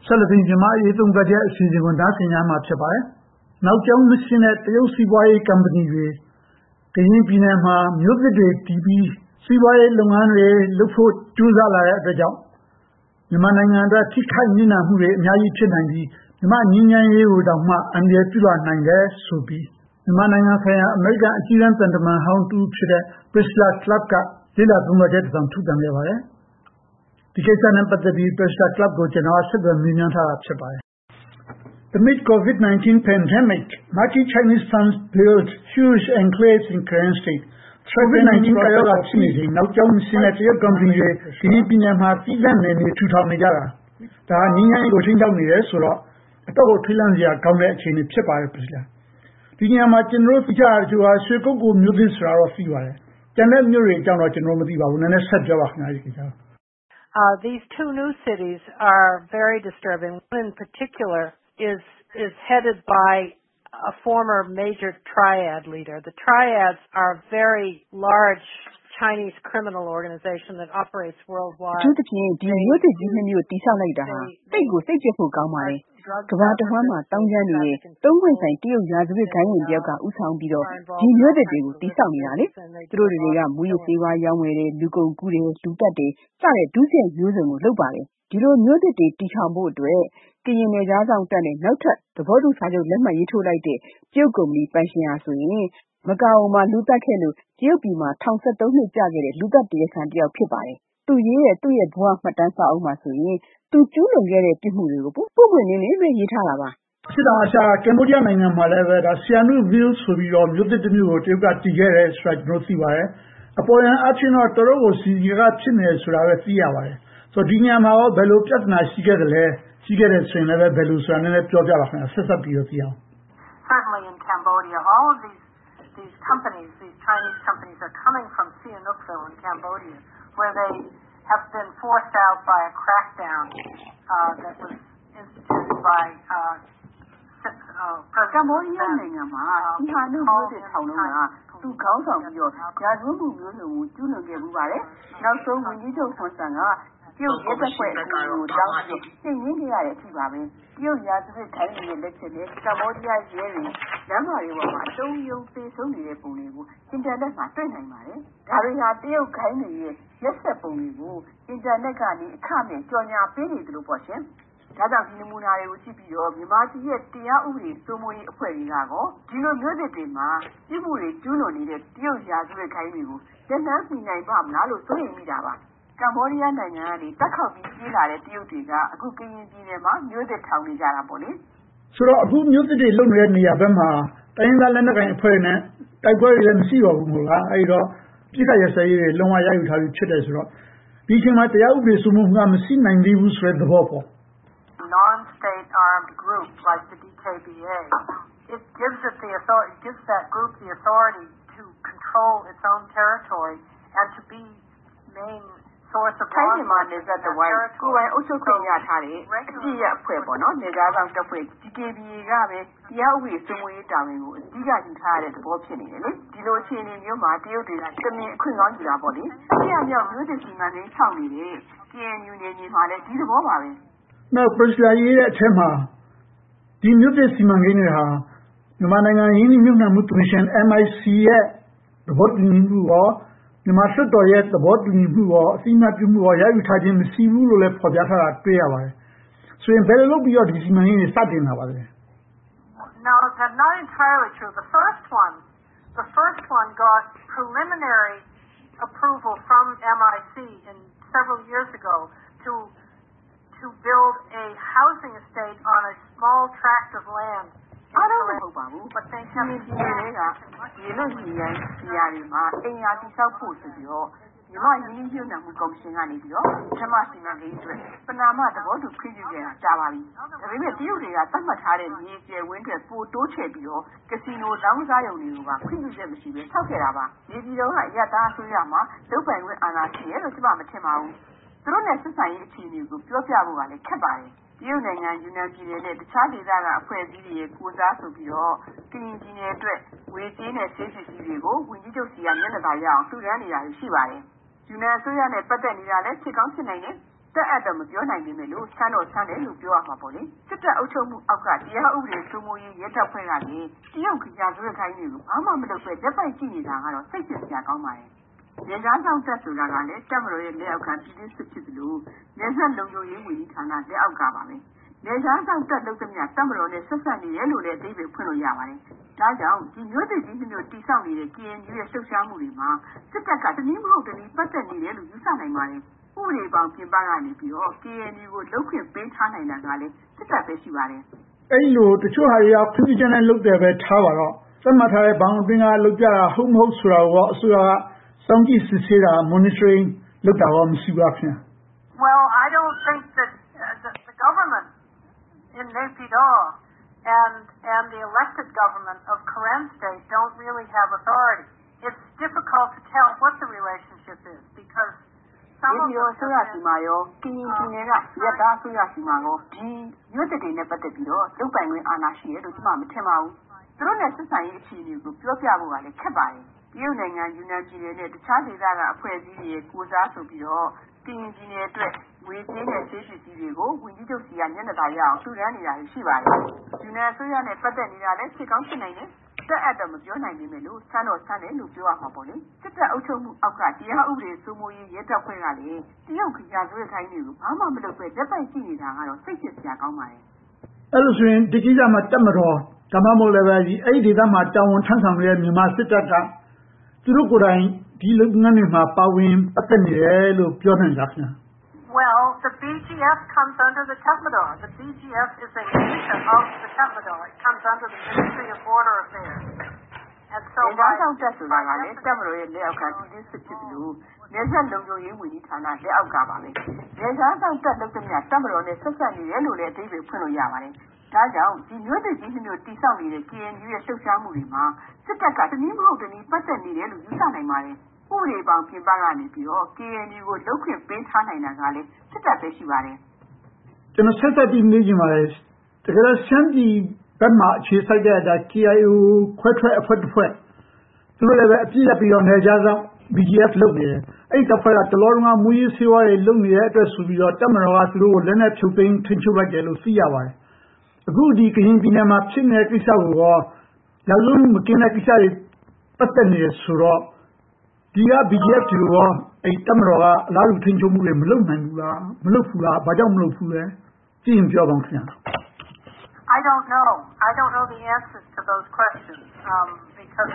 ဆက်လက်ပြီးမြန်မာရေးသုံးသက်တဲ့အစီအစဉ်ကိုနားဆင်ကြမှာဖြစ်ပါတယ်။နောက်ကျောင်းမရှင်းတဲ့တရုတ်စီးပွားရေးကုမ္ပဏီတွေကရင်ပြည်နယ်မှာမြို့သစ်တွေတည်ပြီးစီးပွားရေးလုပ်ငန်းတွေလုပ်ဖို့ကြိုးစားလာတဲ့အတွက်ကြောင့်မြန်မာနိုင်ငံအတွက်ထိခိုက်နစ်နာမှုတွေအများကြီးဖြစ်နိုင်ပြီးမြန်မာငြိမ်းချမ်းရေးကိုတောင်မှအန္တရာယ်ပြုလာနိုင်တယ်ဆိုပြီးမြန်မာနိုင်ငံဆိုင်ရာအမေရိကန်အကြီးအကဲတန်တမန်ဟောင်းတူဖြစ်တဲ့ Priscilla Clapp ကလေ့လာသုံးသပ်ချက်တစ်စောင်ထုတ်ပြန်ခဲ့ပါတယ်။ဒီကိစ္စနဲ့ပတ်သက်ပြီး Priscilla Clapp ကိုကျွန်တော်ဆက်သွယ်မေးမြန်းထားတာဖြစ်ပါတယ်။ Amid COVID-19 pandemic, multi-Chinese firms built huge enclaves in Karen State. COVID-19 ကရောဂါဖြစ်နေချိန်နောက်ကျောင်းမရှင်းတဲ့တရုတ်ကုမ္ပဏီတွေဒီပြည်နယ်မှာပြည်ပနယ်မြေထူထောင်နေကြတာ။ဒါငြိမ်းချမ်းရေးကိုထိန်းချုပ်နေတယ်ဆိုတော့အတော့ကိုထိလန့်စရာကောင်းတဲ့အခြေအနေဖြစ်ပါတယ်ပြည်လား။ဒီနေရာမှာကျွန်တော်တို့သိကြရတဲ့ရွှေကုက္ကိုမြို့သစ်ဆိုတာတော့သိပါတယ်။ကျန်တဲ့မြို့တွေအကြောင်းတော့ကျွန်တော်မသိပါဘူး။နည်းနည်းဆက်ပြောပါခင်ဗျာဒီကိစ္စ။ These two new cities are very disturbing. One in particular is headed by a former major triad leader. The triads are a very large Chinese criminal organization that operates worldwide. သူတို့ဒီမြို့သစ်ကြီးနှစ်မြို့တိစောက်လိုက်တာဟာစိတ်ကြက်ဖို့ကောင်းပါတယ်။ကမ္ဘာတစ်ဝန်းမှာတောင်းကျမ်းတွေရဲ့တုံးဝင်ဆိုင်တရုတ်ရာဇဝတ်ဂိုဏ်းဝင်တယောက်ကဥဆောင်ပြီးတော့ဒီမြို့သစ်တွေကိုတိစောက်နေတာလေ။သူတို့တွေကမူရစေဝါရောင်းဝယ်တယ်လူကုန်ကူးတယ်လူတက်တယ်စတဲ့ဒုစရိုက်မျိုးစုံကိုလုပ်ပါတယ်။ဒီလိုမျိုးသစ်တွေတီထောင်ဖို့အတွက်ကရင်နယ်ကြားဆောင်တက်နဲ့နောက်ထပ်သဘောတူစာချုပ်လက်မှတ်ရေးထိုးလိုက်တဲ့တရုတ်ကုမ္ပဏီပိုင်ရှင်ဟာဆိုရင်မကာအိုမှာလူတက်ခဲ့လို့တရုတ်ပြည်မှာ13နှစ်ကြာခဲ့တဲ့လူတက်တရားခံတယောက်ဖြစ်ပါတယ်။သူရေးတဲ့သူ့ရဲ့ဘဝမှတ်တမ်းစာအုပ်မှာဆိုရင်သူကျူးလွန်ခဲ့တဲ့ပြစ်မှုတွေကိုပုံပွင့်နေနေပဲရေးထားတာပါ။စစ်တောင်အာရှကမ်ဘောဒီးယားနိုင်ငံမှာလည်းပဲဒါဆီယနုဗီလ်ဆိုပြီးတော့မြို့သစ်တစ်မြို့ကိုတရုတ်ကတည်ခဲ့တယ်ဆိုတာကျွန်တော်သိပါတယ်။အပေါ်ယံအချင်းတော့တော်တော်ကိုစီစီကဖြစ်နေဆိုတာပဲသိရပါတယ်။ဆိုတော့ဒီညမှာရောဘယ်လိုပြဿနာရှိခဲ့တယ်လဲရှိခဲ့တယ်ဆိုရင်လည်းဘယ်လိုဆိုတာနည်းနည်းပြောပြပါခင်ဗျာဆက်ပြီးတော့သိအောင်။ Certainly in Cambodia all of these companies these Chinese companies are coming from Sihanoukville in Cambodia where they have been forced out by a crackdown that was instituted by Cambodia နိုင်ငံမှာဒီဟာလို့မျိုးတဲ့ထောင်လုံးကသူခေါင်းဆောင်ပြီးတော့ရာဇဝတ်မှုမျိုးစုံကိုကျူးလွန်ခဲ့မှုပါတယ်။နောက်ဆုံးဝန်ကြီးချုပ်ဟွန်ဆန်ကတရုတ်ရဲတပ်ဖွဲ့ကိုတောင်းပြီးပြင်ရင်းခဲ့ရတဲ့အထိပါပဲ။တရုတ်ရာဇဝတ်ခိုင်းနေတဲ့လက်ချက်နဲ့ကမ္ဘောဒီးယားရဲတွေလမ်းမတွေပေါ်မှာတုံးယုံသေဆုံးနေတဲ့ပုံတွေကိုအင်တာနက်မှာတွေ့နိုင်ပါတယ်။ဒါတွေဟာတရုတ်ခိုင်းတွေရဲ့ရက်ဆက်ပုံတွေကိုအင်တာနက်ကနေအခမဲ့ကြော်ညာပေးနေတယ်လို့ပေါ့ရှင်။ဒါကြောင့်ဒီနမူနာတွေကိုကြည့်ပြီးတော့မြန်မာပြည်ရဲ့တရားဥပဒေစိုးမိုးရေးအဖွဲ့တွေကတော့ဒီလိုမျိုးတွေတွေမှာပြည်မှုတွေကျူးလွန်နေတဲ့တရုတ်ရာဇဝတ်ခိုင်းတွေကိုလက်နက်မိနိုင်ပါမလားလို့စိုးရိမ်မိတာပါကမ္ဘောဒီးယားနိုင်ငံကနေတက်ခေါက်ပြီးပြေးလာတဲ့တရုတ်တွေကအခုကရင်ပြည်နယ်မှာမျိုးသစ်ထောင်နေကြတာပေါ့လေဆိုတော့အခုမျိုးသစ်တွေလုံနေတဲ့နေရာဘက်မှာတိုင်းသားလက်နက်ကိုင်အဖွဲ့နဲ့တိုက်ပွဲတွေလည်းမရှိတော့ဘူးမို့လားအဲဒီတော့ပြည်ခရဆဲရေးတွေလုံဝရယူထားပြီးဖြစ်တယ်ဆိုတော့ဒီချိန်မှာတရားဥပဒေစိုးမိုးမှုကမရှိနိုင်သေးဘူးဆိုတဲ့သဘောပေါ့ non-state armed group like the DKBA, it gives that group the authority to control its own territory and to be main source of law enforcement in that territory. ကိုယ်ပိုင်အုပ်ချုပ်ခွင့်ရထားတဲ့အပြည့်ရအဖွဲ့ပေါ့နော်နေသားဆောင်တပ်ဖွဲ့ DKBA ကပဲတရားဥပဒေစိုးမိုးရေးတာဝန်ကိုအဓိကယူထားရတဲ့သဘောဖြစ်နေတယ်လေဒီလိုအခြေအနေမျိုးမှာတရုတ်တွေကတမင်အခွင့်ကောင်းယူတာပေါ့လေတရားမြောက်မျိုးသစ်စီမံကိန်းဆောက်နေတဲ့ KNU နယ်မြေမှာလည်းဒီသဘောပါပဲနောက်ပရိသတ်ရေးတဲ့အထက်မှာဒီမြို့သစ်စီမံကိန်းတွေဟာမြန်မာနိုင်ငံရင်းနှီးမြှုပ်နှံမှုကော်မရှင် MIC ရဲ့သဘောတူညီမှုရောမြန်မာစစ်တော်ရဲ့သဘောတူညီမှုရောအသိအမှတ်ပြုမှုရောရယူထားခြင်းမရှိဘူးလို့လည်းဖော်ပြထားတာတွေ့ရပါတယ်။ဆိုရင်ဘယ်လိုလုပ်ပြီးတော့ဒီစီမံကိန်းတွေစတင်လာပါလဲ။ No, that's not entirely true. The first one got preliminary approval from MIC several years ago to build a housing estate on a small tract of land. I don't know about it, but they have been doing it. You know, in our South you might need you now, Commission and you, Tamasina, Panama, the water preview, Tavari. The river theory at Tamatari, winter, food, Dochebio, Casino, Lamzayo, Queen Jemisi, Takeraba, Nidio, Yata, Suyama, Dopen with Anna, Tiamatema. သူတို့နဲ့ဆက်ဆံရေးအခြေအနေကိုပြောပြဖို့ကလည်းခက်ပါတယ်။တရုတ်နိုင်ငံယူနန်ပြည်နယ်နဲ့တခြားဒေသကအဖွဲ့အစည်းတွေရဲ့ကိုစားဆိုပြီးတော့ကရင်ပြည်နယ်အတွက်ဝေကြေးနဲ့ဆေးပစ္စည်းတွေကိုဝန်ကြီးချုပ်စီကမျက်နှာသာရအောင်လှူဒန်းနေတာရှိပါတယ်။ယူနန်အစိုးရနဲ့ပတ်သက်နေတာလည်းဖြစ်ကောင်းဖြစ်နိုင်တယ်။တက်အပ်တော့မပြောနိုင်ပေမဲ့လို့ဆန်းတော့ဆန်းတယ်လို့ပြောရမှာပေါ့လေစစ်တပ်အုပ်ချုပ်မှုအောက်ကတရားဥပဒေစိုးမိုးရေးရဲတပ်ဖွဲ့ကလည်းတရုတ်ကကြာဆွဲခိုင်းနေလို့ဘာမှမလုပ်ပဲလက်ပိုက်ကြည့်နေတာကတော့စိတ်ပြစရာကောင်းပါတယ်နေသားဆောင်တက်ဆိုတာကလည်းတက်မလို့ရဲ့လက်အောက်ကပြည်သူစစ်ဖြစ်လို့နေဆက်လုံခြုံရေးဝန်ကြီးဌာနလက်အောက်ကပါပဲနေသားဆောင်တက်လို့တမရတက်မလို့နဲ့ဆက်ဆက်နေရလို့လည်းအသေးပဲဖွင့်လို့ရပါတယ်ဒါကြောင့်ဒီမျိုးတွေကြီးမျိုးတိဆောက်နေတဲ့ KNU ရဲ့လှုပ်ရှားမှုတွေမှာစစ်တပ်ကတနည်းမဟုတ်တနည်းပတ်သက်နေတယ်လို့ယူဆနိုင်ပါတယ်ဥပဒေပေါင်းပြင်ပကနေပြီးတော့ KNU ကိုလုတ်ခွင့်ပေးထားနိုင်တာကလည်းစစ်တပ်ပဲရှိပါတယ်အဲ့လိုတချို့ဟာတွေကခွင့်ပြုချက်နဲ့လုတ်တယ်ပဲထားပါတော့သတ်မှတ်ထားတဲ့ဘောင်အတွင်းကလုတ်ကြတာဟုတ်မဟုတ်ဆိုတာကိုအစိုးရကစောင့်ကြည့်စစ်ဆေးတာ monitoring လုပ်တာရောမရှိပါခင် Well, I don't think that the government in Naypyidaw and the elected government of Karen State don't really have authority. It's difficult to tell what the relationship is because some of the ဆိုရစီမာရောကင်းပြည်နယ်ကရက်သားဆိုရစီမာရောဒီမြို့တည်နဲ့ပတ်သက်ပြီးတော့လုတ်ပိုင်ခွင့်အာဏာရှိတယ်လို့ကျွန်မမထင်ပါဘူးသူတို့နဲ့စစ်ဆိုင်ရေးအခြေအနေကိုပြောပြဖို့ကလည်းခက်ပါတယ်တရုတ်နိုင်ငံယူနန်ပြည်နယ်နဲ့တခြားဒေသကအဖွဲ့အစည်းတွေကိုစားဆိုပြီးတော့ကင်းပြည်နယ်အတွက်ဝေကျေးတဲ့ဆေးပစ္စည်းတွေကိုဝင်ကြီးချုပ်စီကညနေသားရအောင်ထူထမ်းနေတာရှိပါတယ်ယူနန်ဆိုရနဲ့ပတ်သက်နေတာလည်းဖြစ်ကောင်းဖြစ်နိုင်တယ်တက်အပ်တော့မပြောနိုင်ပေမဲ့လို့ဆန်းတော့ဆန်းတယ်လို့ပြောရမှာပေါ့လေစစ်တပ်အုပ်ချုပ်မှုအောက်ကတရားဥပဒေစိုးမိုးရေးရဲတပ်ဖွဲ့ကလည်းတရုတ်ကကြာဆွဲခိုင်းနေလို့ဘာမှမလုပ်ပဲလက်ပိုက်ကြည့်နေတာကတော့စိတ်ပြစရာကောင်းပါတယ်အဲ့လိုဆိုရင်ဒီကိစ္စမှာတက်မတော်ဒါမှမဟုတ်လည်းပဲဒီအဲ့ဒီဒေသမှာတာဝန်ထမ်းဆောင်နေတဲ့မြန်မာစစ်တပ်ကသူတို့ကိုယ်တိုင်ဒီလုပ်ငန်းတွေမှာပါဝင်ပတ်သက်နေတယ်လို့ပြောနိုင်ကြခင် Well, the BGF comes under the Tatmadaw. The BGF is a militia of the Tatmadaw. It comes under the Ministry of Border Affairs. And so by Tatmadawကလည်းတက်မလို့ရဲ့လက်အောက်ကပြည်သူစစ်ဖြစ်လို့နေဆက်လုံခြုံရေးဝန်ကြီးဌာနလက်အောက်ကပါပဲ။နေသားဆောင်တက်လို့တမရတက်မလို့နဲ့ဆက်ဆက်နေတယ်လို့လည်းအသေးပဲဖွင့်လို့ရပါတယ်။ဒါကြောင့်ဒီမျိုးတွေကြီးမျိုးတိဆောက်နေတဲ့ KNU ရဲ့လှုပ်ရှားမှုတွေမှာစစ်တပ်ကတနည်းမဟုတ်တနည်းပတ်သက်နေတယ်လို့ယူဆနိုင်ပါတယ်။ဥပဒေပေါင်းပြင်ပကနေပြီးတော့ KNU ကိုလုတ်ခွင့်ပေးထားနိုင်တာကလည်းစစ်တပ်ပဲရှိပါတယ်ကျွန်တော်ဆက်ပြီးနေကြပါလေတကယ်လို့ရှမ်းပြည်ဘက်မှာအခြေစိုက်တဲ့ဒါ KIO ခွဲထွက်အဖွဲ့တစ်ဖွဲ့သူတို့လည်းပဲအပြည့်လက်ပြီးတော့နေကြဆောင် BGF လုပ်နေတယ်အဲ့ဒီတစ်ဖွဲ့ကတလောကမူရေးဆေးဝါးတွေလုပ်နေတဲ့အတွက်ဆိုပြီးတော့တပ်မတော်ကသူတို့ကိုလက်နက်ဖြုတ်သိမ်းထိန်းချုပ်လိုက်တယ်လို့သိရပါတယ်အခုဒီကရင်ပြည်နယ်မှာဖြစ်နေတဲ့ကိစ္စကိုရောလာလုံးမကင်းတဲ့ကိစ္စတွေပတ်သက်နေတယ်ဆိုတော့ဒီက BGF တွေရောအဲ့တပ်မတော်ကအလားတူထိန်းချုပ်မှုတွေမလုပ်နိုင်ဘူးလားမလုပ်ဘူးလားဘာကြောင့်မလုပ်ဘူးလဲကြည့်ရင်ပြောပါဦးခင်ဗျာ I don't know the answers to those questions because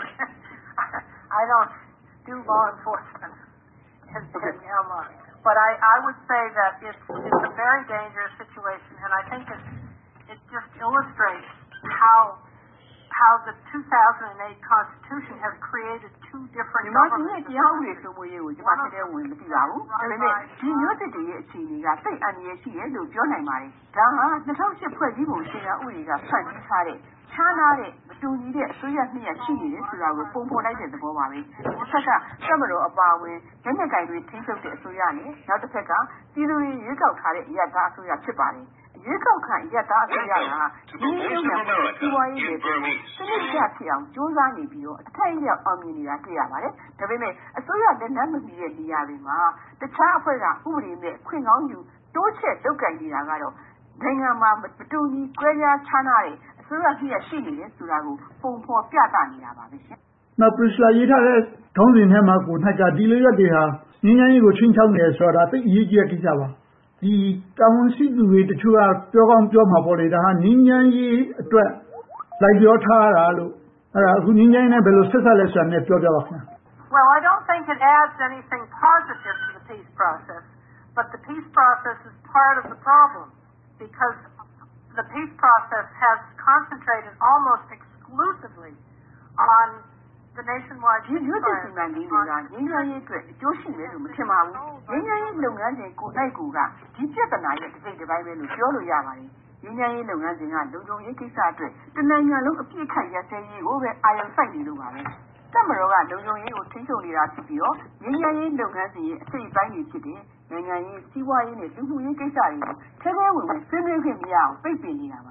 I don't do law enforcement in Myanmar but I would say that it's a very dangerous situation and I think it just illustrates how the 2008 Constitution has created two different governments. တရားဥပဒေစိုးမိုးရေးကိုကျွန်မထဲဝင်မသိပါဘူး။ဒါပေမဲ့ဒီမျိုးစစ်တွေရဲ့အခြေအနေကစိတ်အန္တရာယ်ရှိတယ်လို့ပြောနိုင်ပါတယ်။ဒါဟာ2008ဖွဲ့စည်းပုံအခြေခံဥပဒေကဖန်တီးထားတဲ့ခြားနာတဲ့မတူညီတဲ့အစိုးရနှစ်ရပ်ရှိနေတယ်ဆိုတာကိုပုံဖော်လိုက်တဲ့သဘောပါပဲ။တစ်ခါကတပ်မတော်အပါအဝင်လက်နက်ကိုင်တွေထိန်းချုပ်တဲ့အစိုးရနဲ့နောက်တစ်ခါကပြည်သူတွေရွေးကောက်ထားတဲ့အရပ်သားအစိုးရဖြစ်ပါတယ်။ရွေးကောက်ခံရက်သားအစိုးရကဒီလိုမျိုးစီးပွားရေးတွေစနစ်ကျဖြစ်အောင်ကြိုးစားနေပြီးတော့အထိုက်အလျောက်အောင်မြင်နေတာတွေ့ရပါတယ်။ဒါပေမဲ့အစိုးရလက်နက်မမီတဲ့နေရာတွေမှာတခြားအဖွဲ့ကဥပဒေနဲ့ခွင့်ကောင်းယူတိုးချက်လုပ်ကင်နေတာကတော့နိုင်ငံမှာမတူညီကွဲပြားခြားနားတဲ့အစိုးရကြီးရရှိနေတယ်ဆိုတာကိုပုံဖော်ပြသနေတာပါပဲရှင်။နောက်ပရိစလာရေးထားတဲ့ခေါင်းစဉ်ထဲမှာကိုနှိုက်ကဒီလိုရက်တွေဟာငြိမ်းချမ်းရေးကိုချင်းချောင်းနေဆိုတာသိအရေးကြီးတဲ့ကိစ္စပါ။ဒီတာဝန်ရှိသူတွေတချို့ကပြောကောင်းပြောမှာပေါ့လေဒါဟာငြိမ်းချမ်းရေးအတွက်လိုက်ပြောထားတာလို့အဲ့ဒါအခုငြိမ်းချမ်းရေးနဲ့ဘယ်လိုဆက်ဆက်လဲဆိုတာနဲ့ပြောပြပါခင်ဗျာ Well, I don't think it adds anything positive to the peace process, but the peace process is part of the problem because the peace process has concentrated almost exclusively on the nationwide peace process ငြိမ်းချမ်းရေးအတွက်အကျိုးရှိတယ်လို့မထင်ပါဘူးငြိမ်းချမ်းရေးလုပ်ငန်းစဉ်ကိုနိုင်ကူကဒီပြဿနာရဲ့တစ်စိတ်တစ်ပိုင်းပဲလို့ပြောလို့ရပါတယ်ငြိမ်းချမ်းရေးလုပ်ငန်းစဉ်ကလုံခြုံရေးကိစ္စအတွက်တနိုင်ငံလုံးအပြည့်ခတ်ရစဲရေးကိုပဲအာရုံစိုက်နေလို့ပါပဲတပ်မတော်ကလုံခြုံရေးကိုထိန်းချုပ်နေတာဖြစ်ပြီးတော့ငြိမ်းချမ်းရေးလုပ်ငန်းစဉ်ရဲ့အစိတ်အပိုင်းတွေဖြစ်တဲ့နိုင်ငံရေးစီးပွားရေးနဲ့လူမှုရေးကိစ္စတွေကိုထဲထဲဝင်ဝင်ဆွေးနွေးခွင့်မရအောင်ပိတ်ပင်နေတာပါ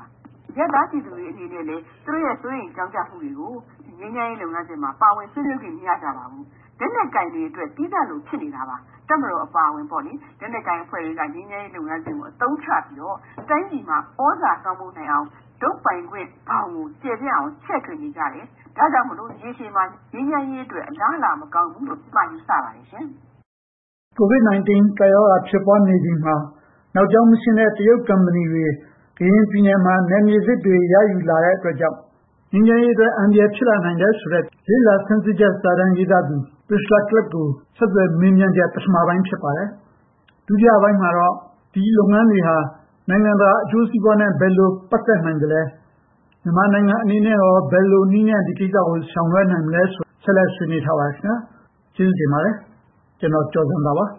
ရတာပြည်သူတွေအနေနဲ့လည်းသူတို့ရဲ့စိုးရိမ်ကြောက်ကြမှုတွေကိုငြိမ်းချမ်းရေးလုပ်ငန်းစဉ်မှာပါဝင်ဆွေးနွေးခွင့်မရကြပါဘူး။လက်နက်ကင်တွေအတွက်တီးသန့်လို့ဖြစ်နေတာပါ။တပ်မတော်အပါအဝင်ပေါ့လေလက်နက်ကင်အဖွဲ့တွေကငြိမ်းချမ်းရေးလုပ်ငန်းစဉ်ကိုအသုံးချပြီးတော့တိုင်းပြည်မှာဩဇာကောင်းမှုနိုင်အောင်ဒုတ်ပိုင်ခွင့်ဘောင်ကိုကျေပြန့်အောင်ချက်ထွေနေကြတယ်။ဒါကြောင့်မလို့ရေရှည်မှာငြိမ်းချမ်းရေးအတွက်အလားအလာမကောင်းဘူးလို့မှတ်ယူဆပါတယ်ရှင်။ COVID-19 ကာရောဂါဖြစ်ပွားနေချိန်မှာနောက်ကျောင်းမရှင်းတဲ့တရုတ်ကုမ္ပဏီတွေကရင်ပြည်နယ်မှာနယ်မြေသစ်တွေရယူလာတဲ့အတွက်ကြောင့်ငြိမ်းချမ်းရေးအတွက်အန္တရာယ်ဖြစ်လာနိုင်တယ်ဆိုတဲ့လေ့လာဆန်းစစ်ချက်စာတမ်းရေးသားသူ Priscilla Clapp ကိုဆက်သွယ်မေးမြန်းချက်ပထမပိုင်းဖြစ်ပါတယ်။ဒုတိယပိုင်းမှာတော့ဒီလုပ်ငန်းတွေဟာနိုင်ငံတကာအကျိုးစီးပွားနဲ့ဘယ်လိုပတ်သက်နိုင်တယ်လဲမြန်မာနိုင်ငံအနေနဲ့ရောဘယ်လိုနည်းနဲ့ဒီကိစ္စကိုဆောင်ရွက်နိုင်မလဲဆိုဆက်လက်ဆွေးနွေးထားပါခင်ဗျာ။ကျေးဇူးတင်ပါတယ်။ကျွန်တော်ကျော်စံသာပါ